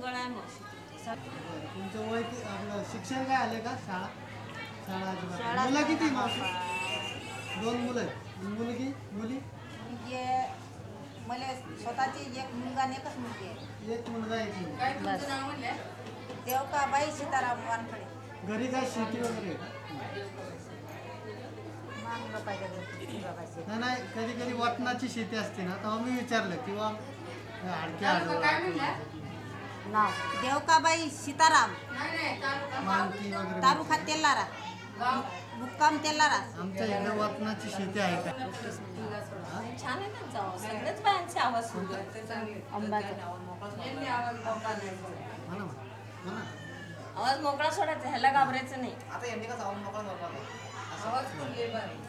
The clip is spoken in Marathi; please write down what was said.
मंगळ आहे मग. तुमचं वय आपलं शिक्षण काय आले का? शाळा शाळा अजिबात. मुलं किती मावशी? 2 मुलं आहेत. मुलगी मुली? म्हणजे मला स्वतःची एक मुलगा आणि एकच मुलगी आहे. एक मुलगा एक मुलगी. काय तुमचं नाव म्हणलं? देवकाबाई सीताराम वानखडे. घरी काय शेती वगैरे आहे का? मागलं पाहिजे बघायचं. नाही नाही, कधी कधी वतनाची शेती असते ना, तेव्हा मी विचारलं किंवा तालुका काय म्हणलं? नाव देवकाबाई सीताराम, नाही नाही, तालुका मालकी वगैरे. तालुका तेलारा, गाव मुक्काम तेलारा. आमच्या इकडे वतनाची शेती आहे का? छान आहे त्यांचा आवाज. सगळ्याच बायांचे आवाज सुंदर. यांनी आवाज मोठा नाही बोलला. म्हणा म्हणा. आवाज मोकळा सोडायचा, ह्याला घाबरायचं नाही. आता यांनी का साऊंड मोकळा आवाज खोलले बरं.